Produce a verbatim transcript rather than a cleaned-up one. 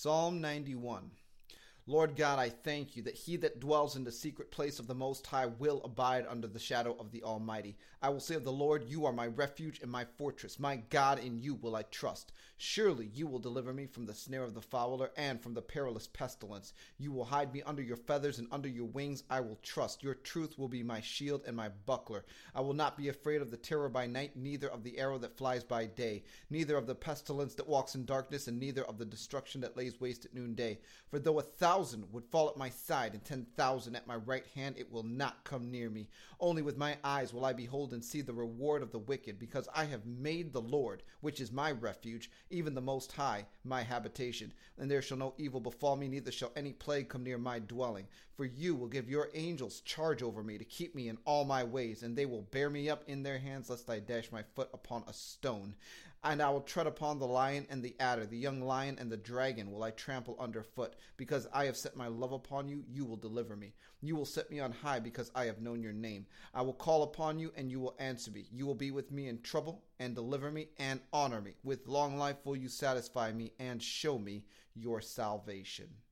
Psalm ninety-one. Lord God, I thank you that he that dwells in the secret place of the Most High will abide under the shadow of the Almighty. I will say of the Lord, you are my refuge and my fortress. My God, in you will I trust. Surely you will deliver me from the snare of the fowler and from the perilous pestilence. You will hide me under your feathers, and under your wings I will trust. Your truth will be my shield and my buckler. I will not be afraid of the terror by night, neither of the arrow that flies by day, neither of the pestilence that walks in darkness, and neither of the destruction that lays waste at noonday. For though a thousand thousand would fall at my side, and ten thousand at my right hand, it will not come near me. Only with my eyes will I behold and see the reward of the wicked, because I have made the Lord, which is my refuge, even the Most High, my habitation. And there shall no evil befall me, neither shall any plague come near my dwelling. For you will give your angels charge over me, to keep me in all my ways, and they will bear me up in their hands, lest I dash my foot upon a stone. And I will tread upon the lion and the adder, the young lion and the dragon will I trample underfoot. Because I have set my love upon you, you will deliver me. You will set me on high, because I have known your name. I will call upon you, and you will answer me. You will be with me in trouble, and deliver me, and honor me. With long life will you satisfy me, and show me your salvation.